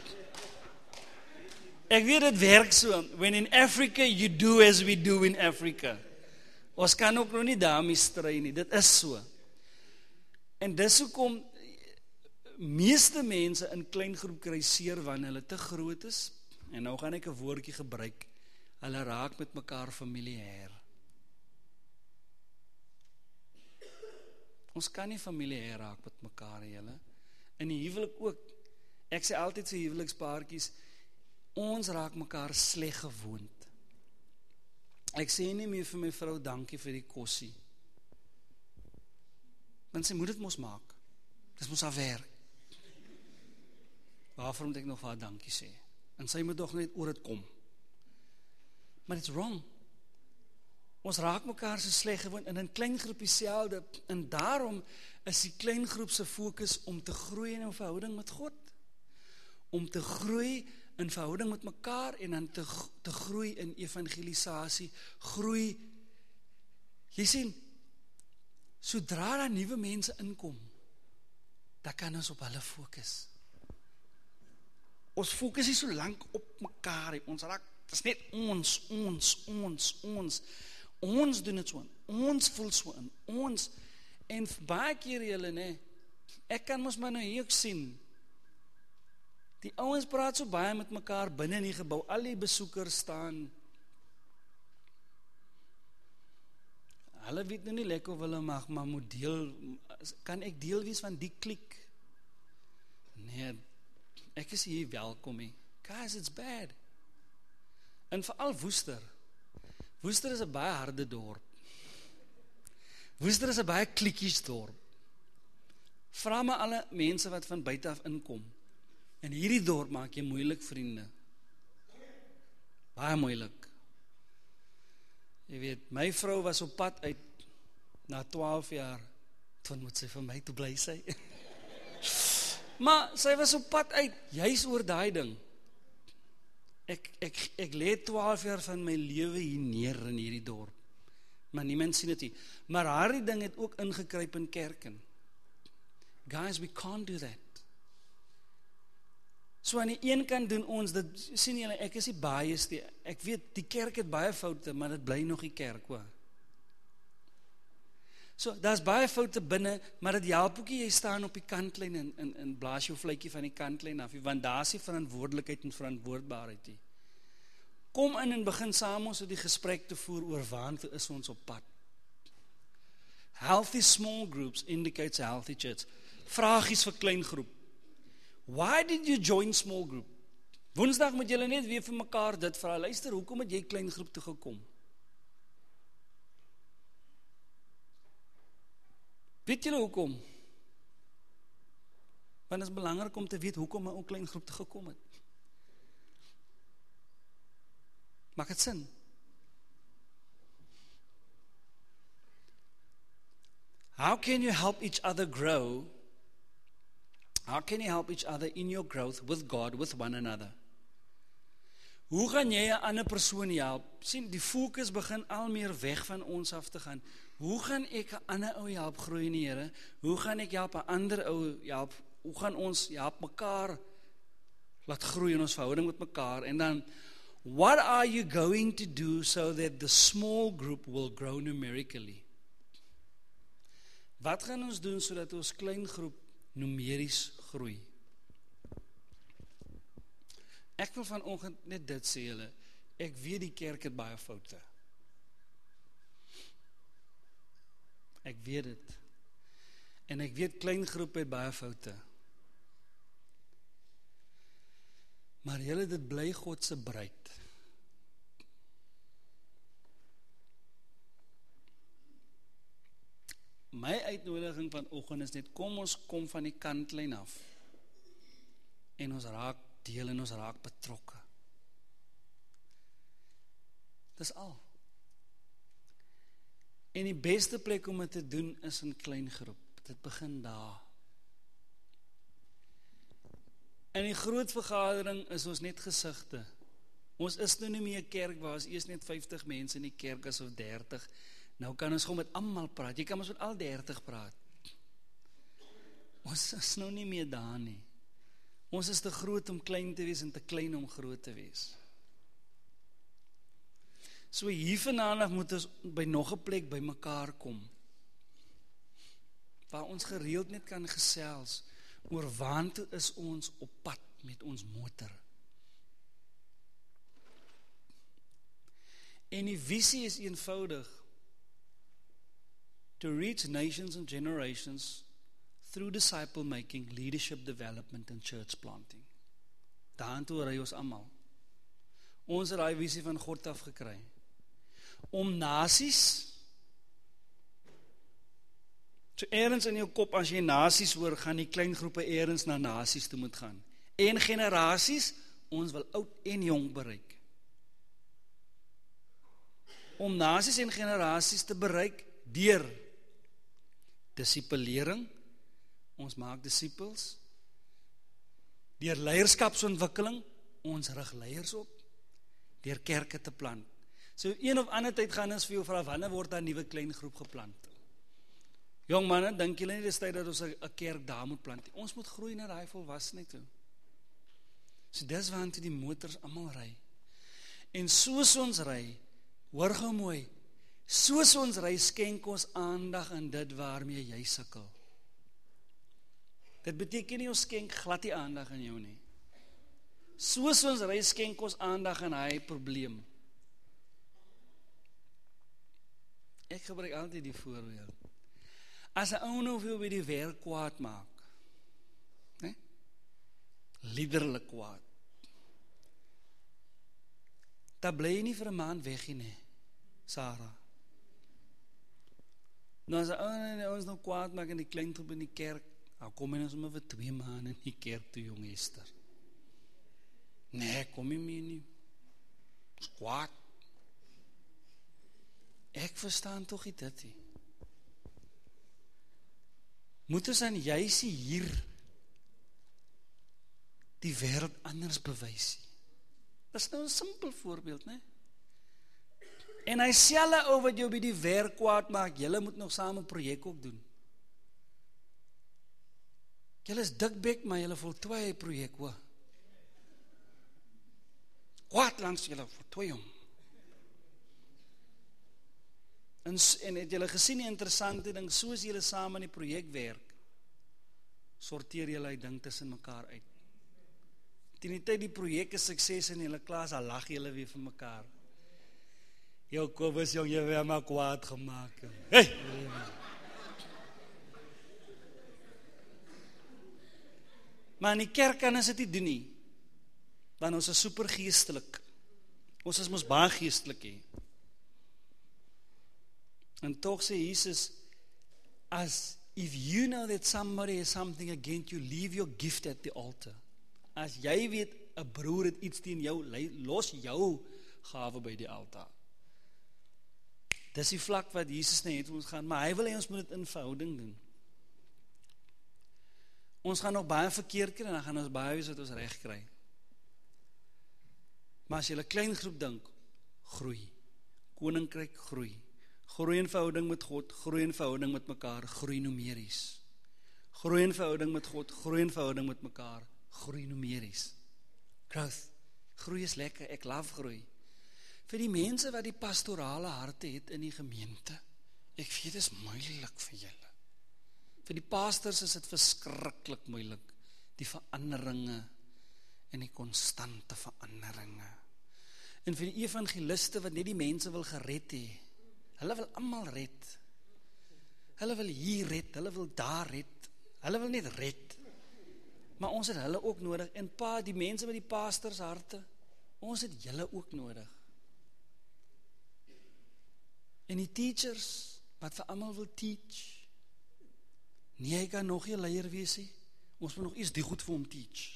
Ek weet dit werk so. When in Africa, you do as we do in Africa. Ons kan ook nog nie daarmee stry nie. Dit is so. En dis hoekom meeste mense in kleingroep kry seer wanneer hulle te groot is. En nou gaan ek 'n woordjie gebruik. Hulle raak met mekaar familier. Ons kan nie familier raak met mekaar, julle. In die huwelik ook. Ek sê altyd vir huwelikspaartjies, ons raak mekaar sleg gewoond. Ek sê nie meer vir my vrou dankie vir die kossie. Want sy moet dit mos maak. Dis mos haar werk. Waarvoor moet ek nog vir haar dankie sê? En sy moet toch net oor het kom. Maar it's wrong. Ons raak mekaar so sleg gewoond in 'n klein groepie selde, en daarom is die klein groep se fokus om te groei in 'n verhouding met God. Om te groei in verhouding met mekaar en dan te, te groei in evangelisasie. Groei. Jy sien, sodra daar nuwe mense inkom, dan kan ons op hulle fokus. Ons fokus nie so lank op mekaar, ons raak, dit is net ons, ons, ons, ons. Ons doen het so in, ons voel so in, ons, en baie keer julle, nee, ek kan mos maar nou hier ook sien, die ouens praat so baie met mekaar binne in die gebou, al die besoekers staan, hulle weet nou nie lekker of hulle mag, maar moet deel, kan ek deel wees van die klik? Nee, ek is hier welkom he. Guys, it's bad. En veral Woester, Woester is 'n baie harde dorp. Woester is 'n baie klikkies dorp. Vra maar alle mense wat van buite af inkom. In hierdie dorp maak jy moeilik vriende. Baie moeilik. Jy weet, my vrou was op pad uit na twaalf jaar. Toen moet sy vir my toe bly sy. Maar sy was op pad uit, juis oor daai ding. Ek, ek, ek lê twaalf jaar van my lewe hier neer in hierdie dorp. Maar niemand sien dit nie. Maar haar ding het ook ingekruip in kerken. Guys, we can't do that. So aan die een kant doen ons, dit, sien julle, ek is nie biased nie. Ek weet, die kerk het baie foute, maar dit bly nog die kerk, hoor. So, daar is baie foute binne, maar dit help ook nie, jy staan op die kantlyn en, en, en blaas jou vletjie van die kantlyn af, want daar is die verantwoordelikheid en verantwoordbaarheid nie. Kom in en begin saam ons die gesprek te voer oor waantoe is ons op pad. Healthy small groups indicates a healthy church. Vragies vir klein groep. Why did you join small group? Woensdag moet julle net weer vir mekaar dit vra. Luister, hoekom het jy klein groep toe gekom? Weet julle hoekom? Want het is belangrik om te weet hoekom my ook klein groep toe gekom het. Maak het sin? How can you help each other grow? How can you help each other in your growth with God, with one another? Hoe gaan jy 'n ander persoon help? Sien, die fokus begin al meer weg van ons af te gaan. Hoe gaan ek 'n ander ou help groei in die Here? Hoe gaan ek help 'n ander ou help? Hoe gaan ons help mekaar laat groei in ons verhouding met mekaar? En dan, what are you going to do so that the small group will grow numerically? Wat gaan ons doen sodat ons klein groep numeries groei? Ek wil vanoggend net dit sê julle, ek weet die kerk het baie foute. Ek weet dit. En ek weet klein groep het baie foute. Maar julle, dit bly God se bruid. My uitnodiging vanoggend is net, kom ons kom van die kantlyn af. En ons raak deel en ons raak betrokke. Dis al. En die beste plek om dit te doen is in klein groep. Dit begin daar. In die groot vergadering is ons net gesigte. Ons is nou nie meer 'n kerk waar ons eers net vyftig mense in die kerk is of dertig. Nou kan ons gewoon met almal praat. Jy kan ons met al dertig praat. Ons is nou nie meer daar nie. Ons is te groot om klein te wees en te klein om groot te wees. So hier vanaand moet ons by nog 'n plek by mekaar kom. Waar ons gereeld net kan gesels oor waantoe is ons op pad met ons motor. En die visie is eenvoudig. To reach nations and generations through disciple making, leadership development and church planting. Daartoe ry ons almal. Ons het daai visie van God af gekry. Om nasies, so eerens in jou kop, as jy nasies hoor, gaan die klein groepe eerens na nasies toe moet gaan. En generasies, ons wil oud en jong bereik. Om nasies en generasies te bereik, deur disipelering, ons maak disipels, deur leierskapsontwikkeling, ons rig leiers op, deur kerke te plant. So een of ander tyd gaan ons vir jou vra, wanneer word daar 'n nuwe klein groep geplant? Jong manne, dink julle nie dis tyd dat ons 'n kerk daar moet plant? Ons moet groei na daai volwassenheid toe. So dis waartoe die motors almal ry. En soos ons ry, hoor gou mooi, soos ons ry, skenk ons aandag aan dit waarmee jy sukkel. Dit beteken nie ons skenk glad die aandag aan jou nie. Soos ons ry, skenk ons aandag aan hy probleem. Ek gebruik altyd die voorbeeld. As 'n ou nou wil by die werk kwaad maak, né? Liderlik kwaad. Dan bly jy nie vir 'n maand weg nie, Sarah. Nou as 'n ou ons nou kwaad maak in die klein groep in die kerk, dan kom jy ons maar vir twee maande in die kerk toe, jong Esther. Nee, kom jy mee nie. Is kwaad. Ek verstaan tog nie dit nie. Moet ons aan juis hier die wêreld anders bewys? Dit is nou 'n simpel voorbeeld, né? En hy selfe ou wat jou by die werk kwaad maak, julle moet nog saam 'n projek ook doen. Julle is dikbek, maar julle voltooi 'n projek, hoor. Kwaad langs julle voltooi hom. En, en het julle gesien die interessante ding, soos julle saam in die projek werk, sorteer julle die ding tussen mekaar uit. Teen die tyd die projek is sukses in julle klas, dan lag julle weer vir mekaar. Jou Kobus, jong, jy weer maar kwaad gemaak. Hey! Maar in die kerk kan ons dit nie doen nie, want ons is super geestelik. Ons is mos baie geestelik hier. En toch sê Jesus, as if you know that somebody has something against you, leave your gift at the altar. As jy weet, 'n broer het iets teen jou, los jou gawe by die altaar. Dis die vlak wat Jesus net het ons gaan, maar hy wil hê ons moet dit in verhouding doen. Ons gaan nog baie verkeerd kry, en dan gaan ons baie wees wat ons reg kry. Maar as jy 'n klein groep dink, groei. Koninkryk groei. Groei in verhouding met God, groei in verhouding met mekaar, groei numeries. Groei in verhouding met God, groei in verhouding met mekaar, groei numeries. Growth. Groei is lekker, ek love groei. Vir die mense wat die pastorale harte het in die gemeente, ek weet dit is moeilik vir julle. Vir die pastors is dit verskriklik moeilik, die veranderinge en die konstante veranderinge. En vir die evangeliste wat net die mense wil gered hê, hulle wil almal red. Hulle wil hier red, hulle wil daar red. Hulle wil net red. Maar ons het hulle ook nodig, en pa, die mense met die pastors harte, ons het julle ook nodig. En die teachers, wat vir almal wil teach, nee, hy kan nog nie leier wees nie, ons moet nog eers die goed vir hom teach.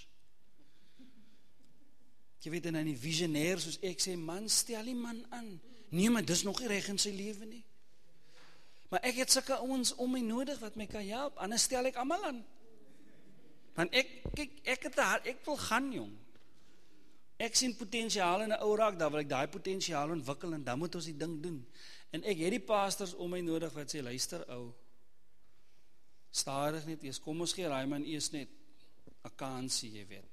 Jy weet, en dan die visionair, soos ek sê, man, stel die man aan, nee, maar dis nog nie reg in sy lewe nie. Maar ek het sulke ouens om my nodig, wat my kan help, anders stel ek almal aan. Want ek, kyk, ek het daar, ek wil gaan, jong. Ek sien potensiaal in 'n ou raak, dan wil ek daai potensiaal ontwikkel, en dan moet ons die ding doen. En ek het die pastors om my nodig, wat sê, luister ou, stadig net eers, kom ons gee raai man eers net, 'n kansie, jy weet.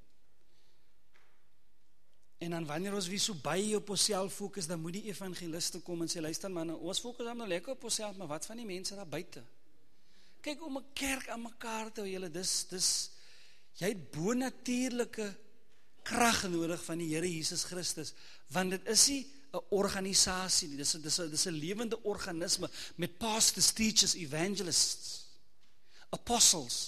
En dan wanneer ons weer so baie op onsself fokus, dan moet die evangeliste kom en sê, luister man, ons fokus dan nou lekker op onsself, maar wat van die mense daar buite? Kyk, om 'n kerk aan mekaar te hou, julle, dis, dis, jy het bonatuurlike krag nodig van die Here Jesus Christus, want dit is nie 'n organisasie nie, dis 'n dis 'n dis 'n lewende organisme met pastors, teachers, evangelists, apostles.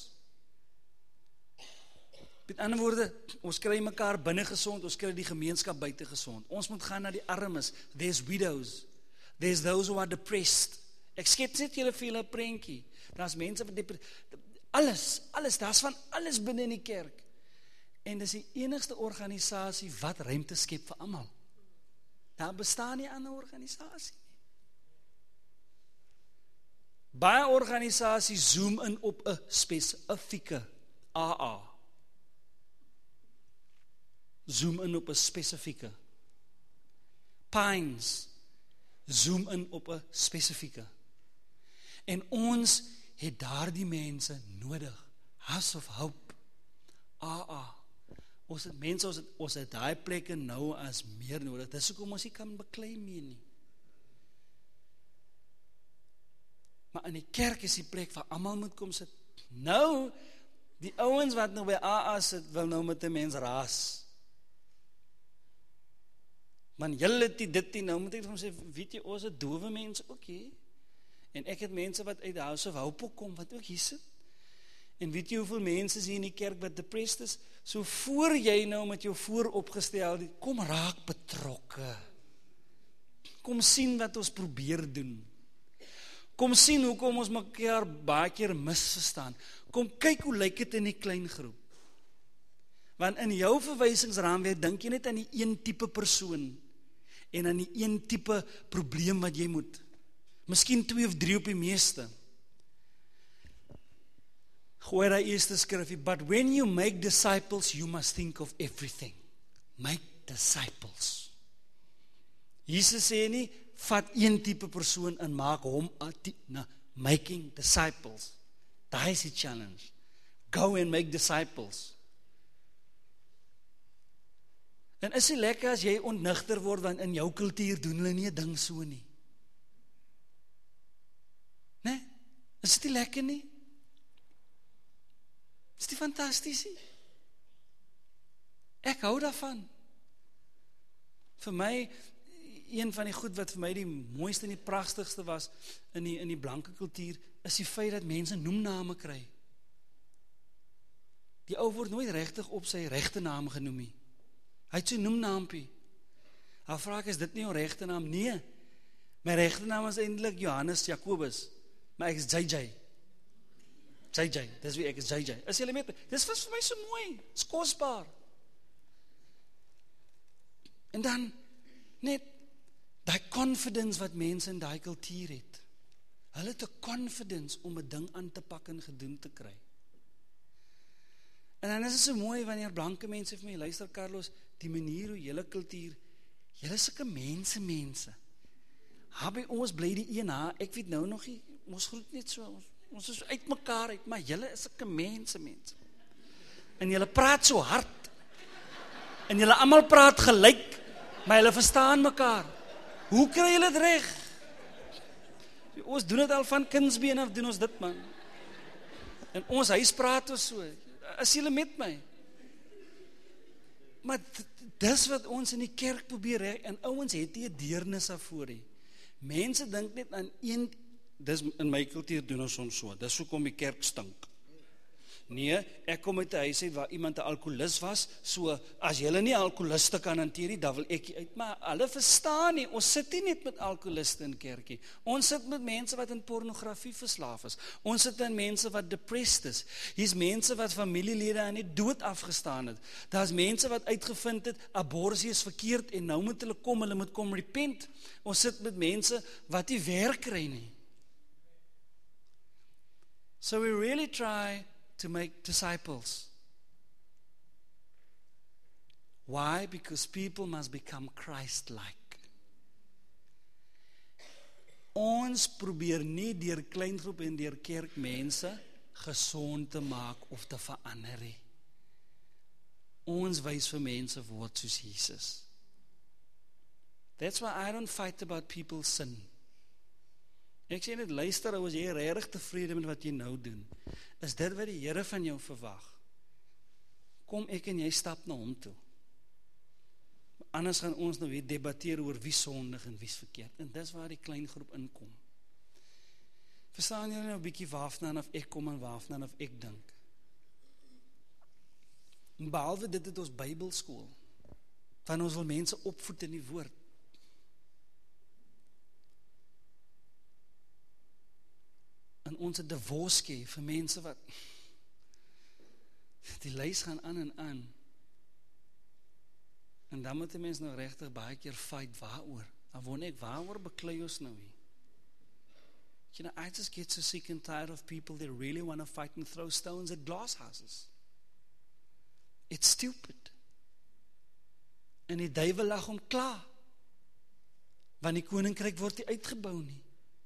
Met ander woorde, ons kry mekaar binne gesond, ons kry die gemeenskap buite gesond. Ons moet gaan na die armes, there's widows, there's those who are depressed. Ek skets net julle vir julle 'n prentjie. Daar's mense wat depressed, alles, alles, daar's van alles binne in die kerk. En dis die enigste organisasie wat ruimte skep vir almal. Daar bestaan nie 'n ander organisasie nie. Baie organisasies zoom in op 'n spesifieke A A. Zoom in op 'n spesifieke. Pines zoom in op 'n spesifieke. En ons het daardie mense nodig. House of Hope, A A. Ons het mense, ons het, ons het daai plekke nou as meer nodig. Dis hoekom ons nie kan beklei meer nie. Maar in die kerk is die plek waar almal moet kom sit. Nou, die ouens wat nou by A A sit, wil nou met 'n mens raas. Man, julle dit dit nie, nou moet ek vir sê, weet jy, ons het dowe mense ook hier. En ek het mense wat uit die House of Hope kom, wat ook hier sit. En weet jy hoeveel mense is hier in die kerk wat depressed is? So voor jy nou met jou vooropgestel, kom raak betrokke. Kom sien wat ons probeer doen. Kom sien hoekom ons mekaar baie keer misverstaan. Kom kyk hoe lyk dit in die klein groep. Want in jou verwysingsraamwerk dink jy net aan die een tipe persoon en aan die een tipe probleem wat jy moet. Miskien twee of drie op die meeste. Gooi daai eerste skrifgie, but when you make disciples, you must think of everything. Make disciples. Jesus sê nie, vat een tipe persoon en maak hom, no, making disciples. Daai is die challenge. Go and make disciples. En is dit lekker as jy ontnigter word, want in jou kultuur doen hulle nie 'n ding so nie. Nee? Is dit nie lekker nie? Is dit fantasties nie? Ek hou daarvan. Vir my, een van die goed wat vir my die mooiste en die pragtigste was in die, in die blanke kultuur, is die feit dat mense noemname kry. Die ou word nooit regtig op sy regte naam genoem nie. Hy het sy noemnaampie. Hy vra ek, is dit nie jou regte naam? Nee, my regte naam is eintlik Johannes Jacobus, maar ek is J J. J J, dis wie ek is, J J. Is julle met my? Dis was vir my so mooi, is kosbaar. En dan, net, die confidence wat mense in die kultuur het. Hulle het 'n confidence om 'n ding aan te pak en gedoen te kry. En dan is dit so mooi wanneer blanke mense vir my, luister Carlos, die manier hoe julle kultuur, julle is sulke mense, mense. Ha, by ons bly die een, ha, ek weet nou nog nie, ons groet net so, ons, ons is uit mekaar uit, maar julle is sulke mense, mense. En julle praat so hard, en julle almal praat gelyk, maar julle verstaan mekaar. Hoe kry julle dit reg? Ons doen dit al van kindsbeen af, doen ons dit, man. En ons huis praat ons so, is julle met my? Maar dis wat ons in die kerk probeer, he, en ouens het nie 'n deernis daarvoor nie. Mense dink net aan een, dis in my kultuur doen ons ons so, dis hoekom die kerk stink. Nee, ek kom uit 'n huis uit waar iemand 'n alkoholist was, so as julle nie alkoholiste kan hanteer nie, dan wil ek uit. Maar hulle verstaan nie, ons sit nie net met alkoholiste in kerkie. Ons sit met mense wat in pornografie verslaaf is. Ons sit met mense wat depressed is. Hier's mense wat familielede aan die dood afgestaan het. Daar's mense wat uitgevind het, abortus is verkeerd en nou moet hulle kom, hulle moet kom repent. Ons sit met mense wat nie werk kry nie. So we really try to make disciples. Why? Because people must become Christ-like. Ons probeer nie deur kleingroep en deur kerk mense gesond te maak of te verander nie. Ons wys vir mense word soos Jesus. That's why I don't fight about people's sin. Ek sê net, luister, as jy regtig tevrede met wat jy nou doen, is dit wat die Here van jou verwag. Kom ek en jy stap na hom toe. Anders gaan ons nou weer debatteer oor wie sondig en wie verkeerd. En dis waar die klein groep inkom. Verstaan julle nou 'n bietjie waarvandaan of ek kom en waarvandaan of ek dink? En behalwe dit het ons Bybelskool, van ons wil mense opvoed in die woord. En ons het divorce vir mense wat die lys gaan aan en aan. En dan moet die mens nou regtig baie keer fight waaroor. Dan wonder ek, waaroor beklei ons nou hier? You know, I just get so sick and tired of people that really want to fight and throw stones at glass houses. It's stupid. En die duiwel lag hom klaar. Want die koninkryk word nie uitgebou nie.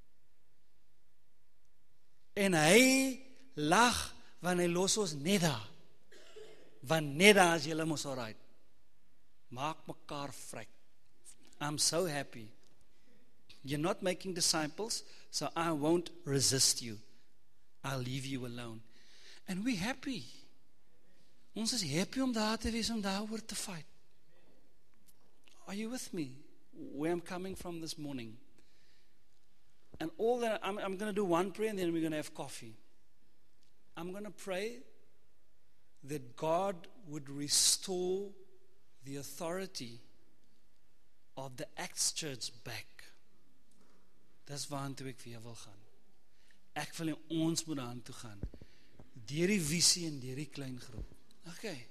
En hy lag, want hy los ons net daar. Want net daar is julle mos alright. Maak mekaar vrek. I'm so happy. You're not making disciples, so I won't resist you. I'll leave you alone. And we're happy. Ons is happy om daar te wees, om daaroor te fight. Are you with me? Where I'm coming from this morning? And all that, I'm, I'm going to do one prayer and then we're going to have coffee. I'm going to pray that God would restore the authority of the Acts Church back. Dis waartoe ek weer wil gaan. Ek wil en ons moet aan toe gaan. Deur die visie en deur die klein groep. Okay.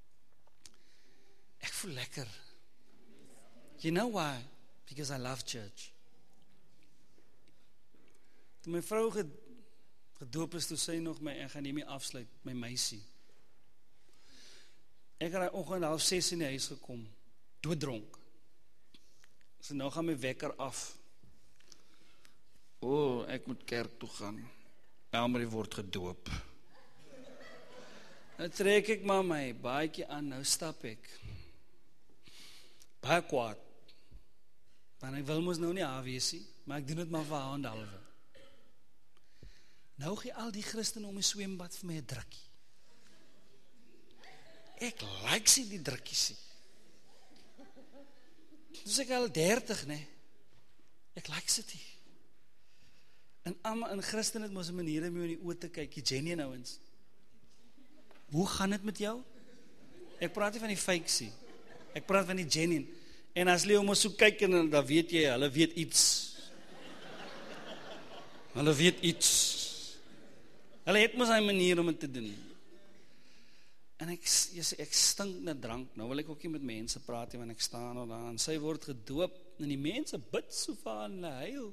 Ek voel lekker. You know why? Because I love church. Toe my vrou gedoop is, toe sy nog my, ek gaan hiermee afsluit, my meisie. Ek het daai oggend half ses in die huis gekom, dooddronk. So nou gaan my wekker af. O, oh, ek moet kerk toe gaan. Elmarie word gedoop. Nou trek ek maar my baadjie aan, nou stap ek. Baie kwaad. Want ek wil mos nou nie afweesie, maar ek doen het maar vir haar en halwe. Nou gee al die Christen om die swembad vir my 'n drukkie. Ek like sy die drukkie sien. Dus ek al dertig, nee. Ek like sy die. En almal in Christen het mos 'n manier om jou in die oë te kyk, die genuine ouens. Hoe gaan dit met jou? Ek praat nie van die fake sie. Ek praat van die genuine. En as hulle mos so kyk en dan weet jy, hulle weet iets. Hulle weet iets. Hulle het mos 'n manier om dit te doen. En ek, ek stink na drank, nou wil ek ook nie met mense praat, want ek staan al daar, en sy word gedoop, en die mense bid so van hulle heil.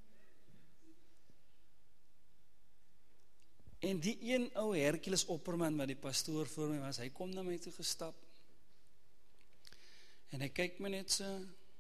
En die een ou Hercules opperman, wat die pastoor voor my was, hy kom na my toe gestap, en hy kyk my net so,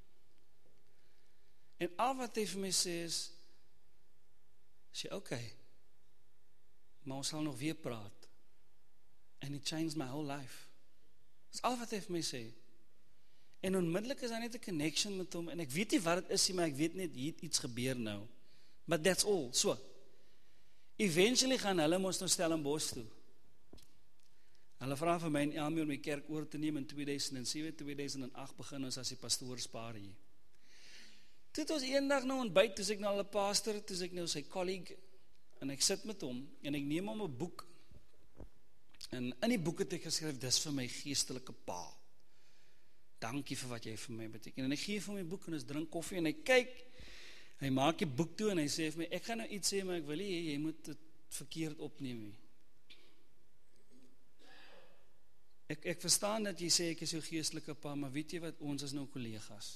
en al wat hy vir my sê is, sê, okay, maar ons sal nog weer praat, and it changed my whole life. Dis al wat hy vir my sê. En onmiddellik is daar net 'n connection met hom, en ek weet nie wat dit is, maar ek weet net, hier iets gebeur nou. But that's all, so. Eventually gaan hulle mos nou Stellenbosch toe. Hulle vra vir my en Elmie om my kerk oor te neem in twee duisend sewe, twee duisend agt begin ons as die pastoor spaar hier. Toe het ons eendag nou ontbyt, toe ek nou al 'n pastor, toe ek nou sy colleague, en ek sit met hom, en ek neem hom 'n boek, En in die boek het ek geskryf, dis vir my geestelike pa. Dankie vir wat jy vir my beteken. En ek gee vir my boek en ons drink koffie en hy kyk, hy maak die boek toe en hy sê vir my, ek gaan nou iets sê, maar ek wil nie, jy moet dit verkeerd opneem nie. Ek, ek verstaan dat jy sê ek is jou geestelike pa, maar weet jy wat, ons is nou kollegas.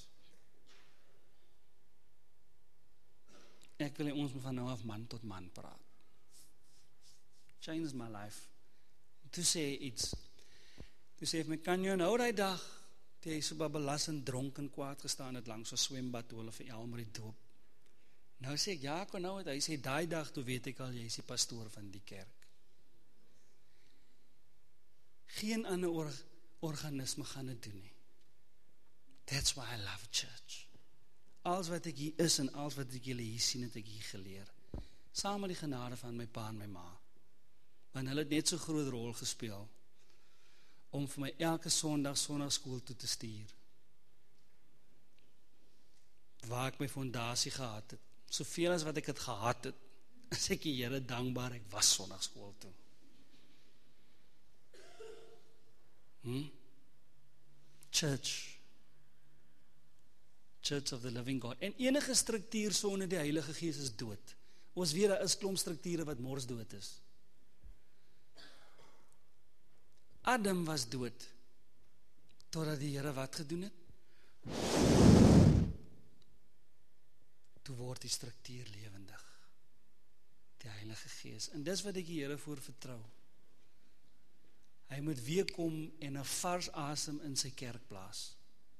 Ek wil ons van nou af man tot man praat. Changed my life. Toe sê hy iets. Toe sê hy my, kan jy nou die dag, toe hy so babelas en dronk en kwaad gestaan het langs so swembad, toe hulle vir Elmer die doop. Nou sê ek, ja, kon nou het, hy sê, die dag, toe weet ek al, jy is die pastoor van die kerk. Geen ander or organisme gaan het doen nie. That's why I love church. Alles wat ek hier is en alles wat ek julle hier sien, het ek hier geleer. Saam met die genade van my pa en my ma. Want hulle het net so groot rol gespeel om vir my elke sondag sondagskool toe te stuur. Waar ek my fondasie gehad het. Soveel as wat ek het gehad het, is ek die Here dankbaar, ek was sondagskool toe. Hmm? Church. Church of the Living God. En enige struktuur sonder die Heilige Gees is dood. Ons weet, daar is klomp strukture wat mors dood is. Adam was dood, totdat die Here wat gedoen het? Toe word die struktuur lewendig. Die Heilige Gees. En dis wat ek die Here voor vertrou. Hy moet weer kom en 'n vars asem in sy kerk blaas.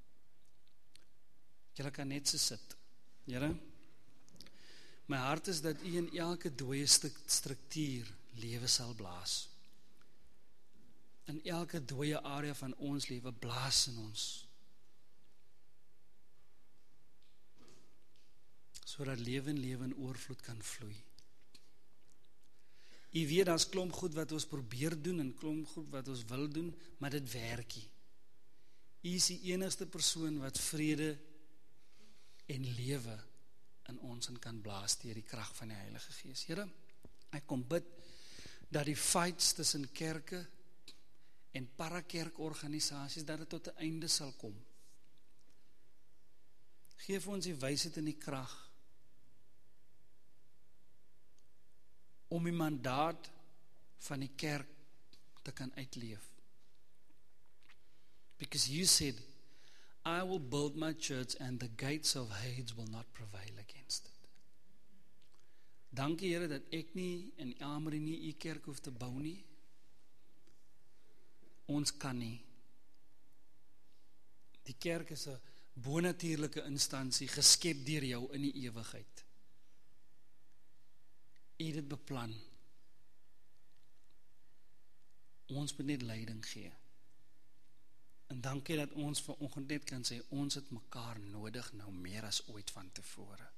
Julle kan net so sit. Here, my hart is dat U in elke dooie struktuur lewe sal blaas. In elke dooie area van ons lewe blaas in ons. Sodat lewe en lewe in oorvloed kan vloei. U weet, daar's klomp goed wat ons probeer doen en klomp goed wat ons wil doen, maar dit werk nie. U is die enigste persoon wat vrede en lewe in ons en kan blaas deur die krag van die Heilige Gees. Here, ek kom bid dat die fights tussen kerke en parakerkorganisasies, dat dit tot 'n einde sal kom. Geef ons die wysheid en die krag om die mandaat van die kerk te kan uitleef. Because you said, I will build my church and the gates of Hades will not prevail against it. Dankie Here dat ek nie in Elmarie nie U kerk hoef te bou nie. Ons kan nie. Die kerk is 'n bonatuurlike instansie geskep deur jou in die ewigheid. U het dit beplan. Ons moet net leiding gee. En dankie dat ons vanoggend net kan sê, ons het mekaar nodig nou meer as ooit van tevore.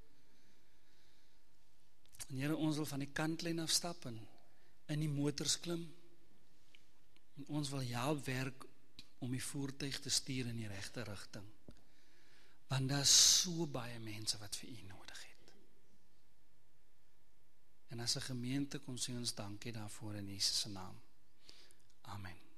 En Here, ons wil van die kantlyn afstap en in die motors klim. En ons wil help werk om die voertuig te stuur in die regte rigting. Want daar is so baie mense wat vir U nodig het. En as 'n gemeente kom sê ons dankie daarvoor in Jesus se naam. Amen.